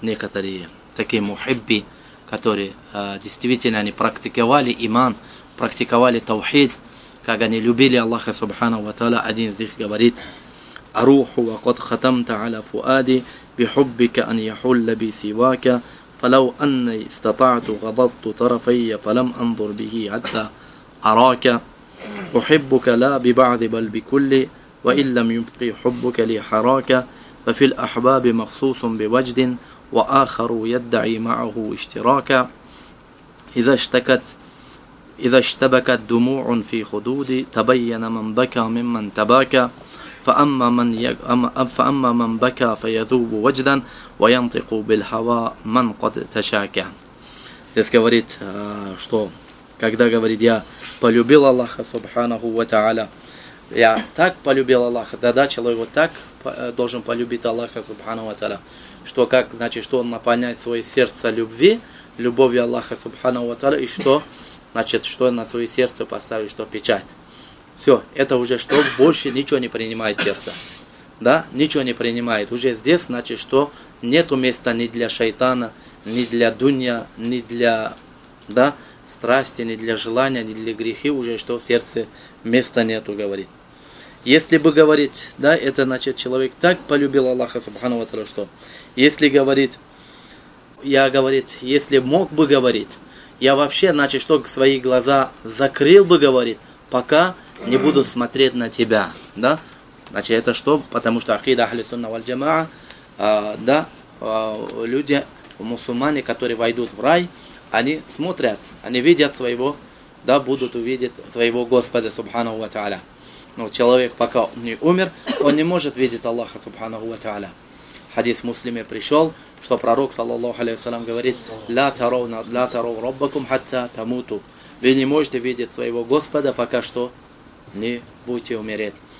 некоторые такие мухибби, которые действительно они практиковали иман, практиковали таухид, как они любили Аллаха Субхану ва Тааля. Один из них говорит: «Аруху ва кад хатамта аля фуади бихуббика ан яхулля би сивака, фалау анни истата'ту гададту тарафайя фалам анзур бихи хатта арака, ухиббука ла биба'ди бал бикулли, ва иллам юбқи хуббука ли харака, ففي الأحباب مخصوص بوجد وآخر يدعي معه اشتراكا إذا اشتبكت دموع في خدود تبين من بكى ممن تباكى فأما من بكى فيذوب وجدا وينطق بالهوى من قد تشاكى». Здесь говорит, что когда говорит: «Я полюбил Аллаха Субханаху ва Тааля», я так полюбил Аллаха, да, человек вот так должен полюбить Аллаха Субхану ва Тааля, что как, значит, что он наполняет свое сердце любовью Аллаха Субхану ва Тааля, и что, значит, что на свое сердце поставить, что печать. Все, это уже что, больше ничего не принимает сердце, да, ничего не принимает. Уже здесь, значит, что нету места ни для шайтана, ни для дунья, ни для, да, страсти, ни для желания, ни для грехи, уже что в сердце места нету, говорит. Если бы говорить, да, это значит, человек так полюбил Аллаха Субхану ва Тааля, что если говорит, если мог бы говорить, я вообще, значит, что свои глаза закрыл бы, говорит, пока не буду смотреть на тебя, да, значит, это что, потому что акида ахли сунна валь джамаа, да, люди, мусульмане, которые войдут в рай, они смотрят, они видят своего, да, будут увидеть своего Господа Субхану ва Тааля. Но человек, пока не умер, он не может видеть Аллаха Субхану ва Тааля. Хадис в Муслиме пришел, что пророк, саллаллаху алейхи вассалям, говорит: «Ла тарау раббакум хатта тамуту». Вы не можете видеть своего Господа, пока что не будете умереть.